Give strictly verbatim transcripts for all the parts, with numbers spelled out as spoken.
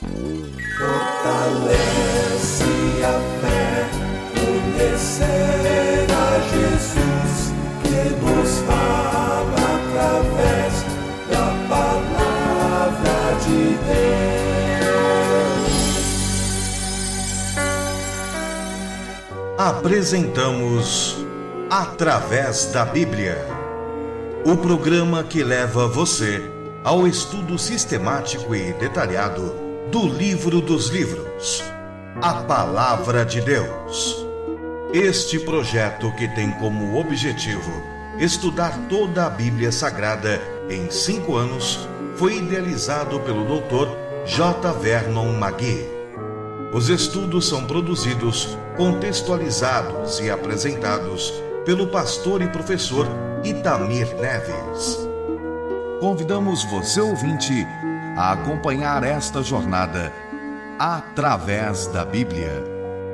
Fortalece a fé, conhecer a Jesus, que nos fala através da palavra de Deus. Apresentamos Através da Bíblia, o programa que leva você ao estudo sistemático e detalhado do livro dos livros, a Palavra de Deus. Este projeto, que tem como objetivo estudar toda a Bíblia Sagrada em cinco anos, foi idealizado pelo doutor J. Vernon McGee. Os estudos são produzidos, contextualizados e apresentados pelo pastor e professor Itamir Neves. Convidamos você, ouvinte, a acompanhar esta jornada através da Bíblia.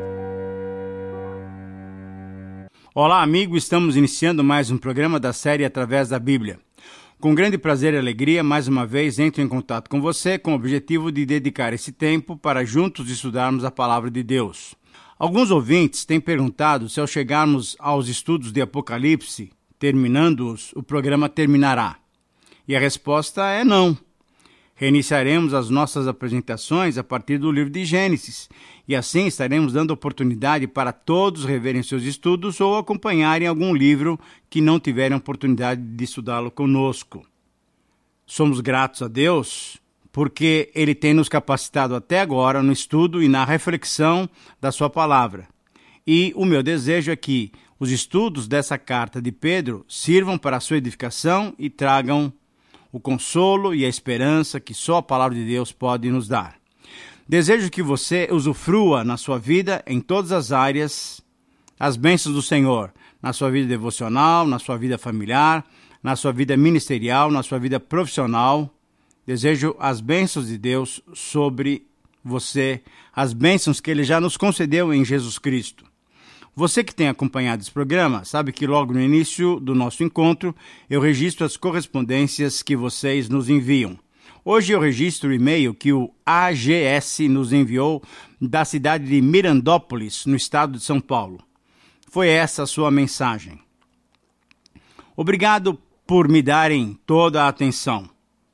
Olá, amigo, estamos iniciando mais um programa da série Através da Bíblia. Com grande prazer e alegria, mais uma vez entro em contato com você com o objetivo de dedicar esse tempo para juntos estudarmos a Palavra de Deus. Alguns ouvintes têm perguntado se ao chegarmos aos estudos de Apocalipse, terminando-os, o programa terminará. E a resposta é não. Reiniciaremos as nossas apresentações a partir do livro de Gênesis, e assim estaremos dando oportunidade para todos reverem seus estudos ou acompanharem algum livro que não tiverem oportunidade de estudá-lo conosco. Somos gratos a Deus porque Ele tem nos capacitado até agora no estudo e na reflexão da sua palavra. E o meu desejo é que os estudos dessa carta de Pedro sirvam para a sua edificação e tragam o consolo e a esperança que só a palavra de Deus pode nos dar. Desejo que você usufrua na sua vida, em todas as áreas, as bênçãos do Senhor, na sua vida devocional, na sua vida familiar, na sua vida ministerial, na sua vida profissional. Desejo as bênçãos de Deus sobre você, as bênçãos que Ele já nos concedeu em Jesus Cristo. Você que tem acompanhado esse programa sabe que logo no início do nosso encontro eu registro as correspondências que vocês nos enviam. Hoje eu registro o e-mail que o A G S nos enviou da cidade de Mirandópolis, no estado de São Paulo. Foi essa a sua mensagem. Obrigado por me darem toda a atenção.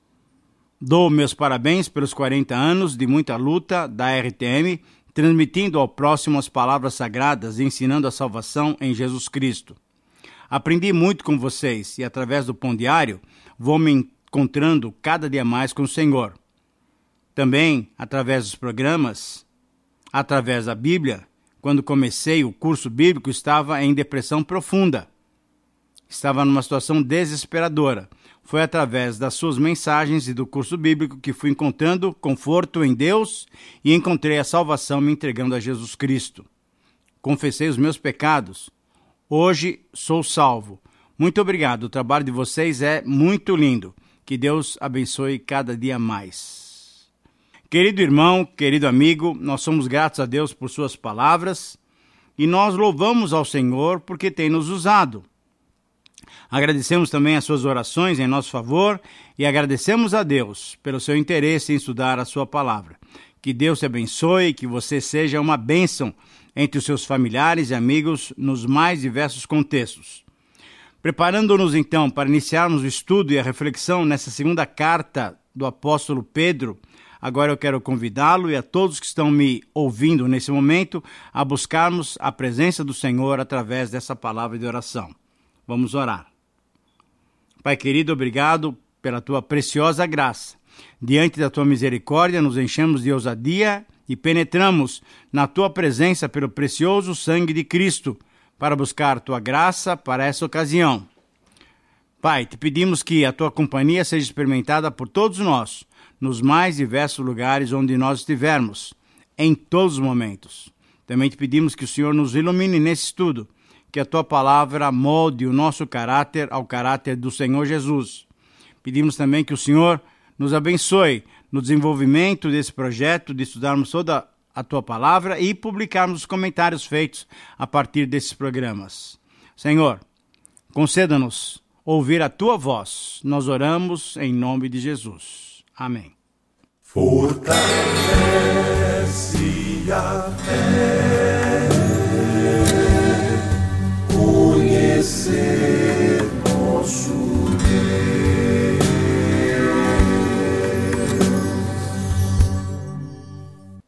Dou meus parabéns pelos quarenta anos de muita luta da R T M, transmitindo ao próximo as palavras sagradas e ensinando a salvação em Jesus Cristo. Aprendi muito com vocês e, através do Pão Diário, vou me encontrando cada dia mais com o Senhor. Também, através dos programas, através da Bíblia, quando comecei o curso bíblico, estava em depressão profunda. Estava numa situação desesperadora. Foi através das suas mensagens e do curso bíblico que fui encontrando conforto em Deus e encontrei a salvação me entregando a Jesus Cristo. Confessei os meus pecados. Hoje sou salvo. Muito obrigado. O trabalho de vocês é muito lindo. Que Deus abençoe cada dia mais. Querido irmão, querido amigo, nós somos gratos a Deus por suas palavras e nós louvamos ao Senhor porque tem nos usado. Agradecemos também as suas orações em nosso favor e agradecemos a Deus pelo seu interesse em estudar a sua palavra. Que Deus te abençoe e que você seja uma bênção entre os seus familiares e amigos nos mais diversos contextos. Preparando-nos então para iniciarmos o estudo e a reflexão nessa segunda carta do apóstolo Pedro, agora eu quero convidá-lo e a todos que estão me ouvindo nesse momento a buscarmos a presença do Senhor através dessa palavra de oração. Vamos orar. Pai querido, obrigado pela tua preciosa graça. Diante da tua misericórdia, nos enchemos de ousadia e penetramos na tua presença pelo precioso sangue de Cristo para buscar tua graça para essa ocasião. Pai, te pedimos que a tua companhia seja experimentada por todos nós, nos mais diversos lugares onde nós estivermos, em todos os momentos. Também te pedimos que o Senhor nos ilumine nesse estudo, que a tua palavra molde o nosso caráter ao caráter do Senhor Jesus. Pedimos também que o Senhor nos abençoe no desenvolvimento desse projeto de estudarmos toda a tua palavra e publicarmos os comentários feitos a partir desses programas. Senhor, conceda-nos ouvir a tua voz. Nós oramos em nome de Jesus. Amém. Fortalece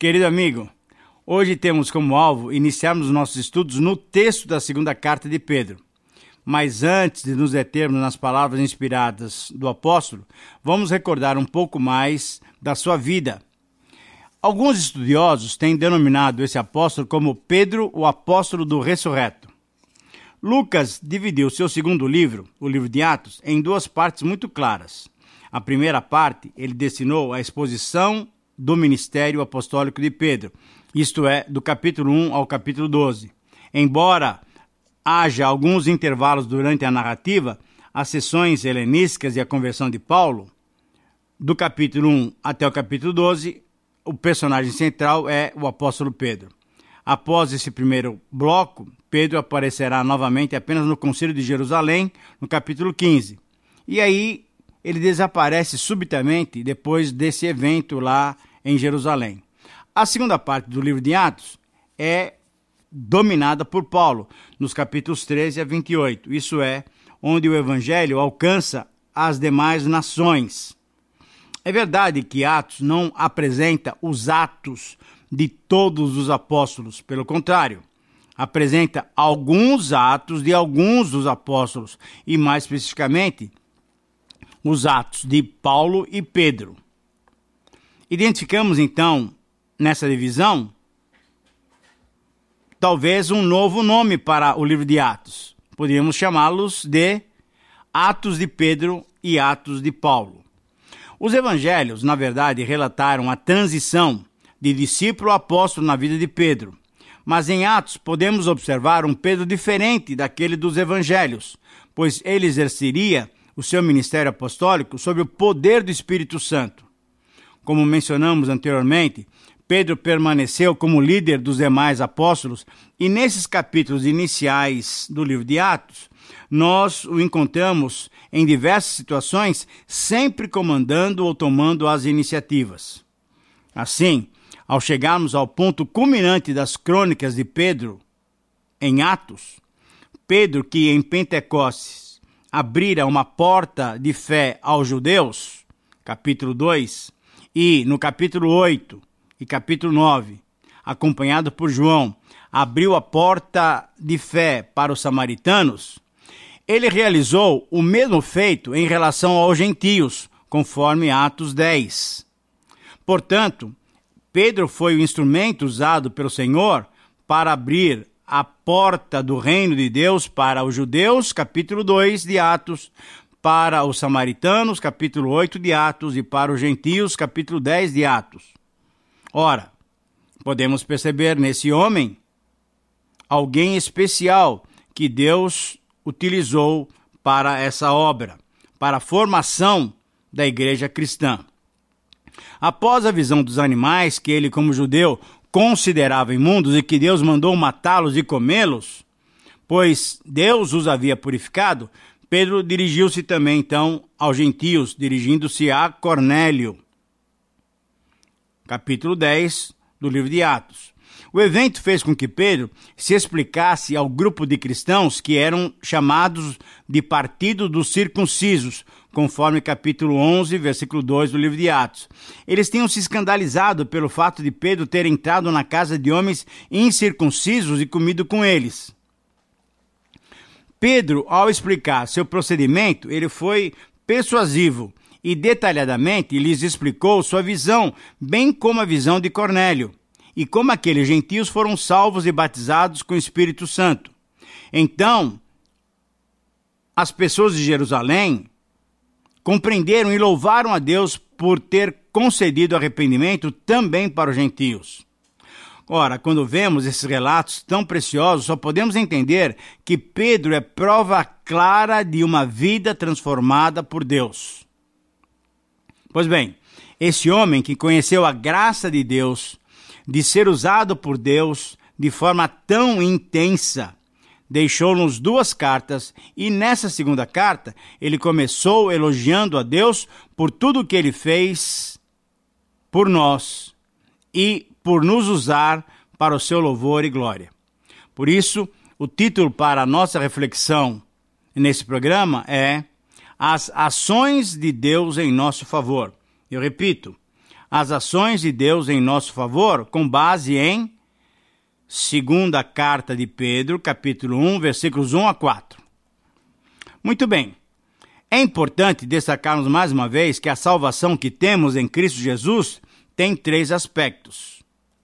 Querido amigo, hoje temos como alvo iniciarmos nossos estudos no texto da segunda carta de Pedro. Mas antes de nos determos nas palavras inspiradas do apóstolo, vamos recordar um pouco mais da sua vida. Alguns estudiosos têm denominado esse apóstolo como Pedro, o apóstolo do ressurreto. Lucas dividiu seu segundo livro, o livro de Atos, em duas partes muito claras. A primeira parte ele destinou à exposição do ministério apostólico de Pedro, isto é, do capítulo um ao capítulo doze. Embora haja alguns intervalos durante a narrativa, as sessões helenísticas e a conversão de Paulo, do capítulo um até o capítulo doze, o personagem central é o apóstolo Pedro. Após esse primeiro bloco, Pedro aparecerá novamente apenas no Concílio de Jerusalém, no capítulo quinze. E aí ele desaparece subitamente depois desse evento lá em Jerusalém. A segunda parte do livro de Atos é dominada por Paulo, nos capítulos treze a vinte e oito. Isso é, onde o evangelho alcança as demais nações. É verdade que Atos não apresenta os atos de todos os apóstolos. Pelo contrário, apresenta alguns atos de alguns dos apóstolos, e mais especificamente, os atos de Paulo e Pedro. Identificamos então, nessa divisão, talvez um novo nome para o livro de Atos. Poderíamos chamá-los de Atos de Pedro e Atos de Paulo. Os evangelhos, na verdade, relataram a transição de discípulo a apóstolo na vida de Pedro. Mas em Atos podemos observar um Pedro diferente daquele dos evangelhos, pois ele exerceria o seu ministério apostólico sob o poder do Espírito Santo. Como mencionamos anteriormente, Pedro permaneceu como líder dos demais apóstolos, e nesses capítulos iniciais do livro de Atos, nós o encontramos em diversas situações, sempre comandando ou tomando as iniciativas. Assim, ao chegarmos ao ponto culminante das crônicas de Pedro, em Atos, Pedro, que em Pentecostes abrira uma porta de fé aos judeus, capítulo dois, e no capítulo oito e capítulo nove, acompanhado por João, abriu a porta de fé para os samaritanos, ele realizou o mesmo feito em relação aos gentios, conforme Atos dez. Portanto, Pedro foi o instrumento usado pelo Senhor para abrir a porta do reino de Deus para os judeus, capítulo dois de Atos, para os samaritanos, capítulo oito de Atos, e para os gentios, capítulo dez de Atos. Ora, podemos perceber nesse homem alguém especial que Deus utilizou para essa obra, para a formação da igreja cristã. Após a visão dos animais que ele, como judeu, considerava imundos e que Deus mandou matá-los e comê-los, pois Deus os havia purificado, Pedro dirigiu-se também, então, aos gentios, dirigindo-se a Cornélio. Capítulo dez do livro de Atos. O evento fez com que Pedro se explicasse ao grupo de cristãos que eram chamados de partido dos circuncisos, conforme capítulo onze, versículo dois do livro de Atos. Eles tinham se escandalizado pelo fato de Pedro ter entrado na casa de homens incircuncisos e comido com eles. Pedro, ao explicar seu procedimento, ele foi persuasivo e detalhadamente lhes explicou sua visão, bem como a visão de Cornélio, e como aqueles gentios foram salvos e batizados com o Espírito Santo. Então, as pessoas de Jerusalém compreenderam e louvaram a Deus por ter concedido arrependimento também para os gentios. Ora, quando vemos esses relatos tão preciosos, só podemos entender que Pedro é prova clara de uma vida transformada por Deus. Pois bem, esse homem que conheceu a graça de Deus, de ser usado por Deus de forma tão intensa, deixou-nos duas cartas, e nessa segunda carta ele começou elogiando a Deus por tudo o que ele fez por nós e por nos usar para o seu louvor e glória. Por isso, o título para a nossa reflexão nesse programa é As Ações de Deus em Nosso Favor. Eu repito, as ações de Deus em nosso favor com base em segunda carta de Pedro, capítulo um, versículos um a quatro. Muito bem. É importante destacarmos mais uma vez que a salvação que temos em Cristo Jesus tem três aspectos.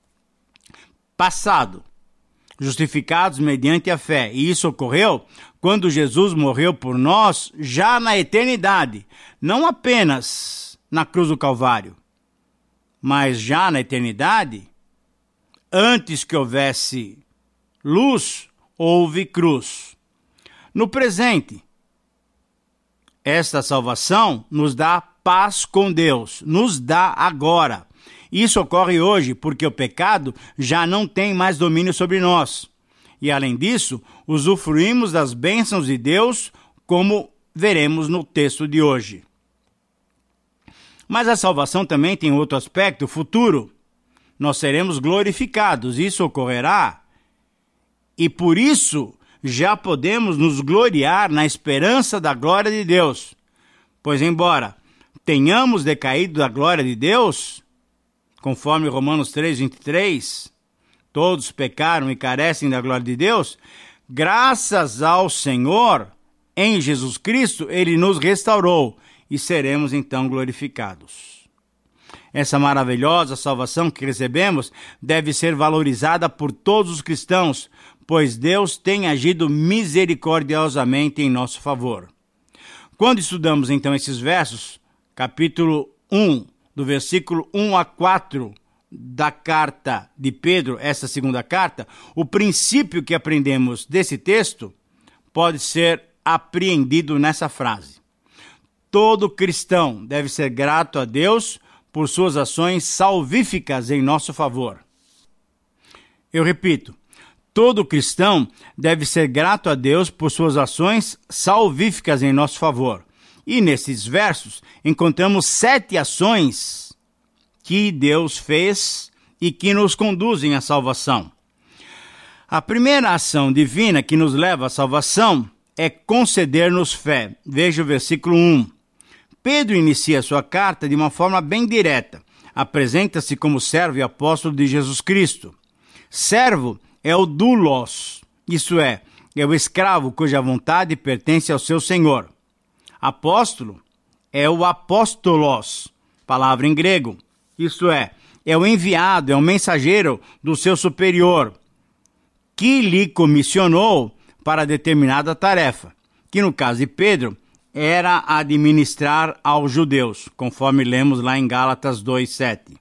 Passado, justificados mediante a fé. E isso ocorreu quando Jesus morreu por nós já na eternidade, não apenas na cruz do Calvário, mas já na eternidade, antes que houvesse luz, houve cruz. No presente, esta salvação nos dá paz com Deus, nos dá agora. Isso ocorre hoje porque o pecado já não tem mais domínio sobre nós. E além disso, usufruímos das bênçãos de Deus, como veremos no texto de hoje. Mas a salvação também tem outro aspecto futuro. Nós seremos glorificados, isso ocorrerá. E por isso já podemos nos gloriar na esperança da glória de Deus. Pois embora tenhamos decaído da glória de Deus, conforme Romanos três, vinte e três, todos pecaram e carecem da glória de Deus, graças ao Senhor, em Jesus Cristo, Ele nos restaurou e seremos então glorificados. Essa maravilhosa salvação que recebemos deve ser valorizada por todos os cristãos, pois Deus tem agido misericordiosamente em nosso favor. Quando estudamos então esses versos, capítulo um, do versículo um a quatro da carta de Pedro, essa segunda carta, o princípio que aprendemos desse texto pode ser apreendido nessa frase. Todo cristão deve ser grato a Deus por suas ações salvíficas em nosso favor. Eu repito, todo cristão deve ser grato a Deus por suas ações salvíficas em nosso favor. E nesses versos encontramos sete ações que Deus fez e que nos conduzem à salvação. A primeira ação divina que nos leva à salvação é conceder-nos fé. Veja o versículo um. Pedro inicia sua carta de uma forma bem direta. Apresenta-se como servo e apóstolo de Jesus Cristo. Servo é o doulos, isso é, é o escravo cuja vontade pertence ao seu senhor. Apóstolo é o apóstolos, palavra em grego, isso é, é o enviado, é o mensageiro do seu superior, que lhe comissionou para determinada tarefa, que no caso de Pedro era administrar aos judeus, conforme lemos lá em Gálatas dois, sete.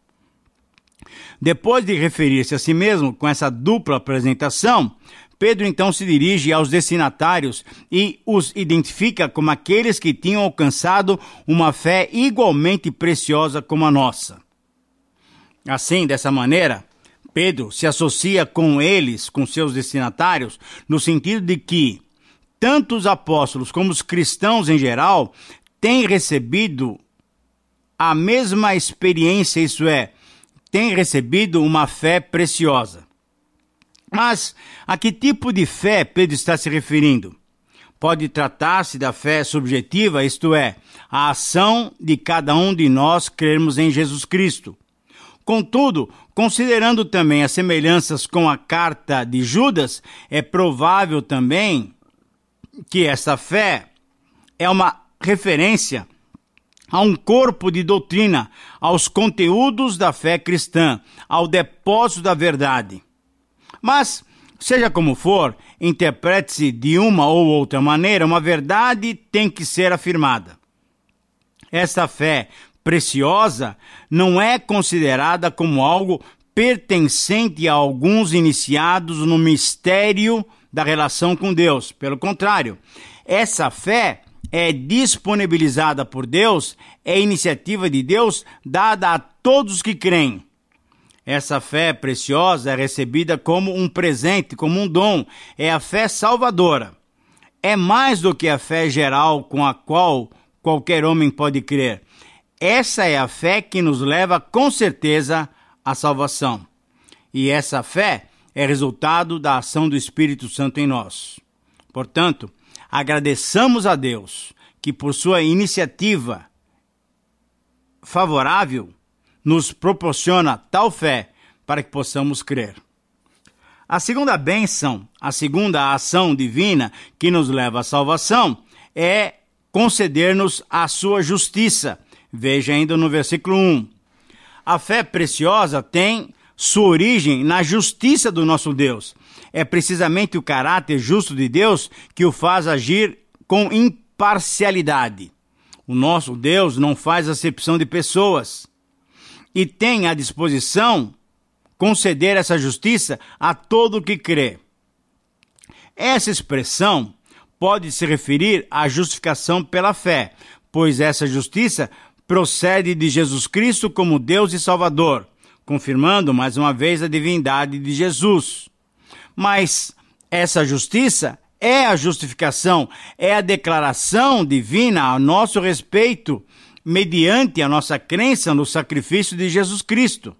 Depois de referir-se a si mesmo com essa dupla apresentação, Pedro então se dirige aos destinatários e os identifica como aqueles que tinham alcançado uma fé igualmente preciosa como a nossa. Assim, dessa maneira, Pedro se associa com eles, com seus destinatários, no sentido de que tanto os apóstolos como os cristãos em geral têm recebido a mesma experiência, isso é, têm recebido uma fé preciosa. Mas a que tipo de fé Pedro está se referindo? Pode tratar-se da fé subjetiva, isto é, a ação de cada um de nós crermos em Jesus Cristo. Contudo, considerando também as semelhanças com a carta de Judas, é provável também que essa fé é uma referência a um corpo de doutrina, aos conteúdos da fé cristã, ao depósito da verdade. Mas, seja como for, interprete-se de uma ou outra maneira, uma verdade tem que ser afirmada. Esta fé preciosa não é considerada como algo pertencente a alguns iniciados no mistério da relação com Deus. Pelo contrário, essa fé é disponibilizada por Deus, é iniciativa de Deus dada a todos os que creem. Essa fé preciosa é recebida como um presente, como um dom, é a fé salvadora. É mais do que a fé geral com a qual qualquer homem pode crer. Essa é a fé que nos leva com certeza à salvação. E essa fé é resultado da ação do Espírito Santo em nós. Portanto, agradeçamos a Deus que por sua iniciativa favorável nos proporciona tal fé para que possamos crer. A segunda bênção, a segunda ação divina que nos leva à salvação é conceder-nos a sua justiça. Veja ainda no versículo um. A fé preciosa tem sua origem na justiça do nosso Deus. É precisamente o caráter justo de Deus que o faz agir com imparcialidade. O nosso Deus não faz acepção de pessoas e tem à disposição conceder essa justiça a todo o que crê. Essa expressão pode se referir à justificação pela fé, pois essa justiça procede de Jesus Cristo como Deus e Salvador, confirmando mais uma vez a divindade de Jesus. Mas essa justiça é a justificação, é a declaração divina a nosso respeito, mediante a nossa crença no sacrifício de Jesus Cristo.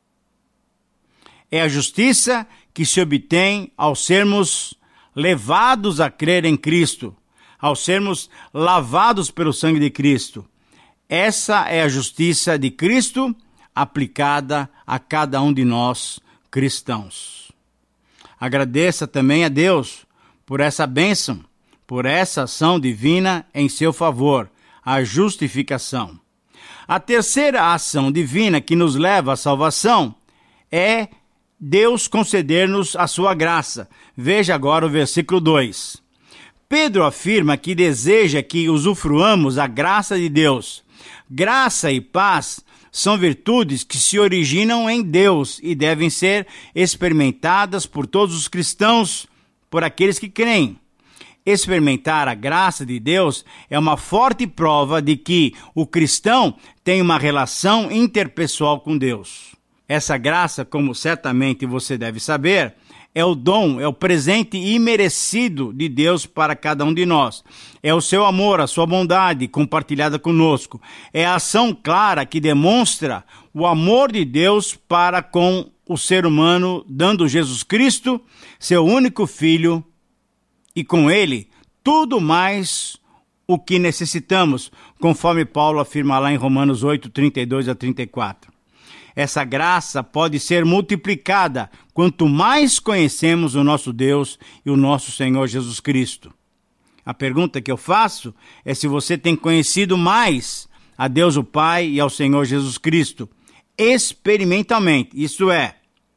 É a justiça que se obtém ao sermos levados a crer em Cristo, ao sermos lavados pelo sangue de Cristo. Essa é a justiça de Cristo aplicada a cada um de nós cristãos. Agradeça também a Deus por essa bênção, por essa ação divina em seu favor, a justificação. A terceira ação divina que nos leva à salvação é Deus conceder-nos a sua graça. Veja agora o versículo dois. Pedro afirma que deseja que usufruamos a graça de Deus. Graça e paz são virtudes que se originam em Deus e devem ser experimentadas por todos os cristãos, por aqueles que creem. Experimentar a graça de Deus é uma forte prova de que o cristão tem uma relação interpessoal com Deus. Essa graça, como certamente você deve saber, é o dom, é o presente imerecido de Deus para cada um de nós. É o seu amor, a sua bondade compartilhada conosco. É a ação clara que demonstra o amor de Deus para com o ser humano, dando Jesus Cristo, seu único Filho, e com ele tudo mais o que necessitamos, conforme Paulo afirma lá em Romanos oito, trinta e dois a trinta e quatro. Essa graça pode ser multiplicada quanto mais conhecemos o nosso Deus e o nosso Senhor Jesus Cristo. A pergunta que eu faço é se você tem conhecido mais a Deus o Pai e ao Senhor Jesus Cristo, experimentalmente. Isto é,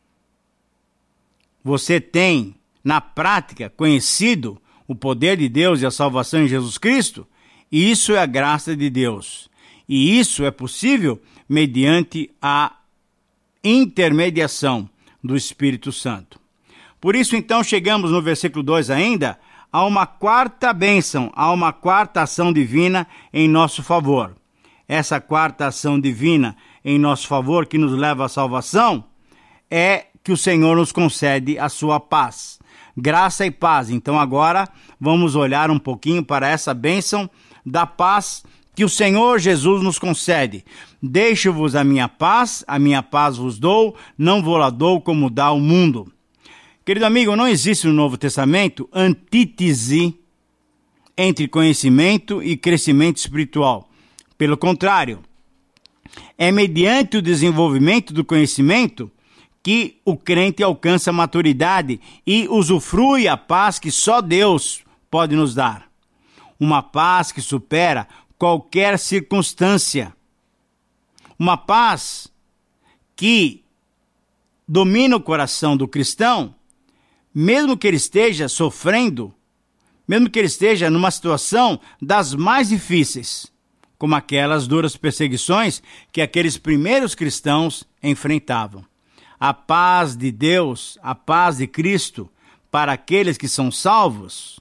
você tem, na prática, conhecido o poder de Deus e a salvação em Jesus Cristo? E isso é a graça de Deus. E isso é possível mediante a intermediação do Espírito Santo. Por isso, então, chegamos no versículo dois ainda a uma quarta bênção, a uma quarta ação divina em nosso favor. Essa quarta ação divina em nosso favor que nos leva à salvação é que o Senhor nos concede a sua paz. Graça e paz. Então agora vamos olhar um pouquinho para essa bênção da paz que o Senhor Jesus nos concede. Deixo-vos a minha paz, a minha paz vos dou, não vou lá dou como dá o mundo. Querido amigo, não existe no Novo Testamento antítese entre conhecimento e crescimento espiritual. Pelo contrário, é mediante o desenvolvimento do conhecimento que o crente alcança a maturidade e usufrui a paz que só Deus pode nos dar. Uma paz que supera qualquer circunstância. Uma paz que domina o coração do cristão, mesmo que ele esteja sofrendo, mesmo que ele esteja numa situação das mais difíceis, como aquelas duras perseguições que aqueles primeiros cristãos enfrentavam. A paz de Deus, a paz de Cristo, para aqueles que são salvos,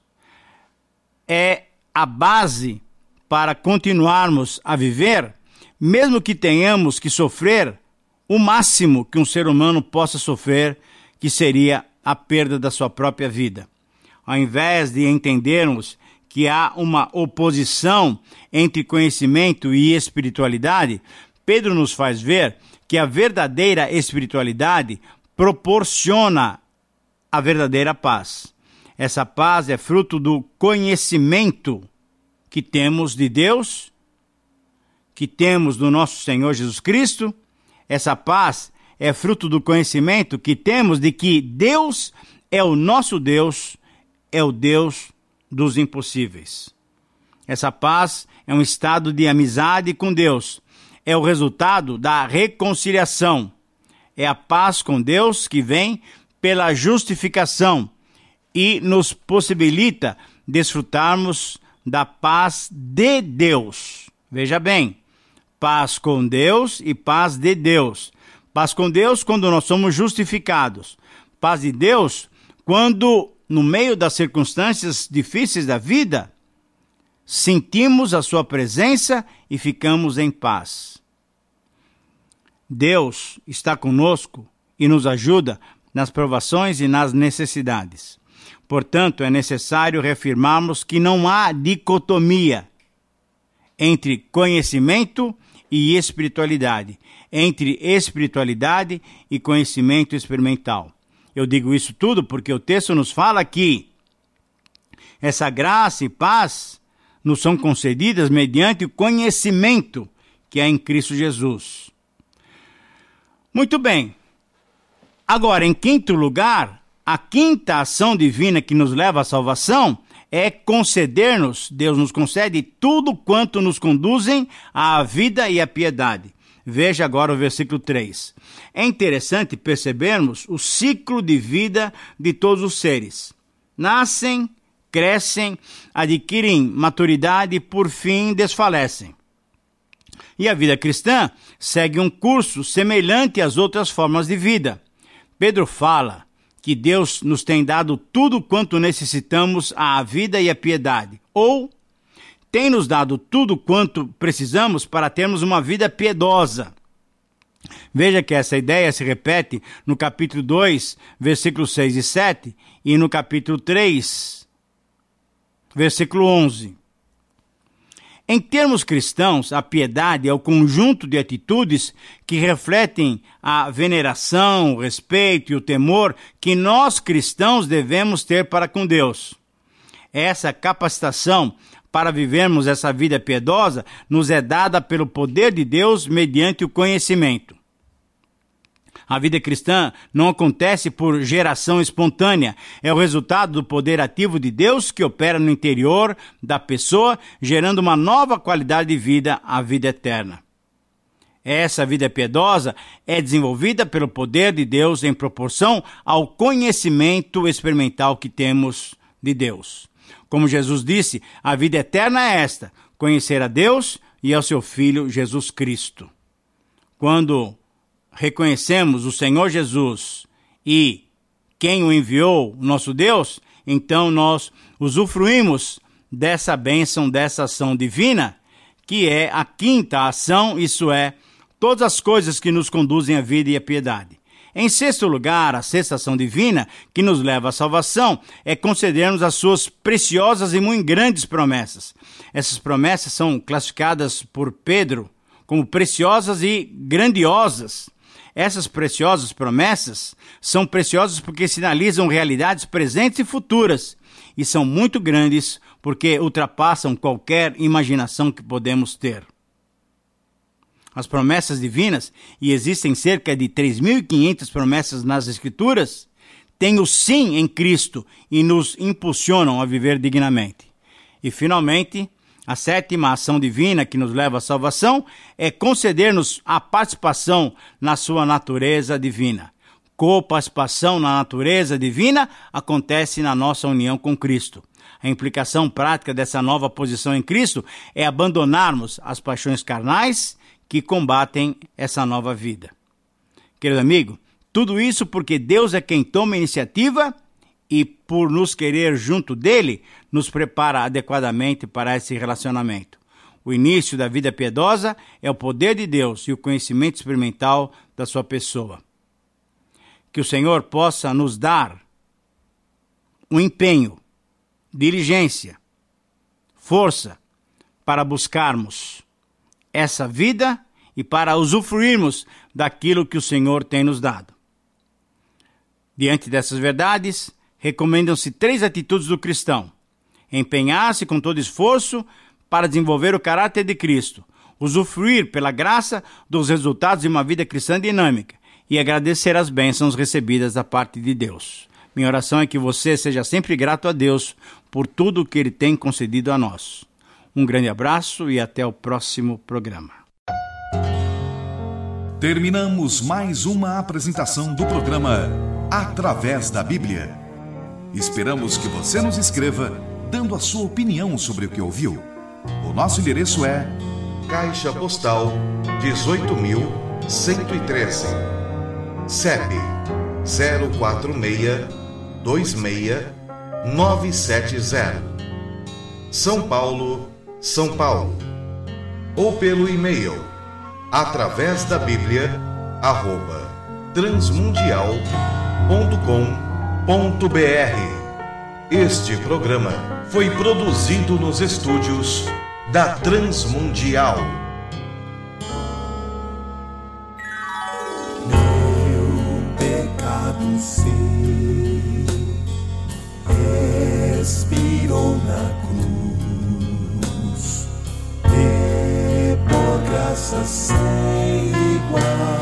é a base para continuarmos a viver, mesmo que tenhamos que sofrer o máximo que um ser humano possa sofrer, que seria a perda da sua própria vida. Ao invés de entendermos que há uma oposição entre conhecimento e espiritualidade, Pedro nos faz ver que a verdadeira espiritualidade proporciona a verdadeira paz. Essa paz é fruto do conhecimento que temos de Deus, que temos do nosso Senhor Jesus Cristo, Essa paz é fruto do conhecimento que temos de que Deus é o nosso Deus, é o Deus dos impossíveis. Essa paz é um estado de amizade com Deus. É o resultado da reconciliação. É a paz com Deus que vem pela justificação e nos possibilita desfrutarmos da paz de Deus. Veja bem, paz com Deus e paz de Deus. Paz com Deus quando nós somos justificados. Paz de Deus quando, no meio das circunstâncias difíceis da vida, sentimos a sua presença e ficamos em paz. Deus está conosco e nos ajuda nas provações e nas necessidades. Portanto, é necessário reafirmarmos que não há dicotomia entre conhecimento e espiritualidade, entre espiritualidade e conhecimento experimental. Eu digo isso tudo porque o texto nos fala que essa graça e paz nos são concedidas mediante o conhecimento que é em Cristo Jesus. Muito bem. Agora, em quinto lugar, a quinta ação divina que nos leva à salvação é conceder-nos, Deus nos concede tudo quanto nos conduzem à vida e à piedade. Veja agora o versículo três. É interessante percebermos o ciclo de vida de todos os seres. Nascem, crescem, adquirem maturidade e por fim desfalecem. E a vida cristã segue um curso semelhante às outras formas de vida. Pedro fala que Deus nos tem dado tudo quanto necessitamos à vida e à piedade, ou tem nos dado tudo quanto precisamos para termos uma vida piedosa. Veja que essa ideia se repete no capítulo dois, versículos seis e sete, e no capítulo três, versículo onze. Em termos cristãos, a piedade é o conjunto de atitudes que refletem a veneração, o respeito e o temor que nós cristãos devemos ter para com Deus. Essa capacitação para vivermos essa vida piedosa nos é dada pelo poder de Deus mediante o conhecimento. A vida cristã não acontece por geração espontânea, é o resultado do poder ativo de Deus que opera no interior da pessoa, gerando uma nova qualidade de vida, a vida eterna. Essa vida piedosa é desenvolvida pelo poder de Deus em proporção ao conhecimento experimental que temos de Deus. Como Jesus disse, a vida eterna é esta, conhecer a Deus e ao seu Filho Jesus Cristo. Quando reconhecemos o Senhor Jesus e quem o enviou, o nosso Deus, então nós usufruímos dessa bênção, dessa ação divina, que é a quinta ação, isso é, todas as coisas que nos conduzem à vida e à piedade. Em sexto lugar, a sexta ação divina, que nos leva à salvação, é concedermos as suas preciosas e muito grandes promessas. Essas promessas são classificadas por Pedro como preciosas e grandiosas. Essas preciosas promessas são preciosas porque sinalizam realidades presentes e futuras e são muito grandes porque ultrapassam qualquer imaginação que podemos ter. As promessas divinas, e existem cerca de três mil e quinhentas promessas nas Escrituras, têm o sim em Cristo e nos impulsionam a viver dignamente. E, finalmente, a sétima ação divina que nos leva à salvação é conceder-nos a participação na sua natureza divina. Co-participação na natureza divina acontece na nossa união com Cristo. A implicação prática dessa nova posição em Cristo é abandonarmos as paixões carnais que combatem essa nova vida. Querido amigo, tudo isso porque Deus é quem toma a iniciativa e, por nos querer junto dele, nos prepara adequadamente para esse relacionamento. O início da vida piedosa é o poder de Deus e o conhecimento experimental da sua pessoa. Que o Senhor possa nos dar um empenho, diligência, força para buscarmos essa vida e para usufruirmos daquilo que o Senhor tem nos dado. Diante dessas verdades, recomendam-se três atitudes do cristão: empenhar-se com todo esforço para desenvolver o caráter de Cristo, usufruir pela graça dos resultados de uma vida cristã dinâmica e agradecer as bênçãos recebidas da parte de Deus. Minha oração é que você seja sempre grato a Deus por tudo que Ele tem concedido a nós. Um grande abraço e até o próximo programa. Terminamos mais uma apresentação do programa Através da Bíblia. Esperamos que você nos escreva dando a sua opinião sobre o que ouviu. O nosso endereço é Caixa Postal dezoito mil cento e treze, C E P zero quatro seis dois seis nove sete zero, São Paulo, São Paulo. Ou pelo e-mail através da Bíblia arroba transmundial ponto com ponto br. Este programa foi produzido nos estúdios da Transmundial. Meu pecado sim expirou na cruz, e por graça sem igual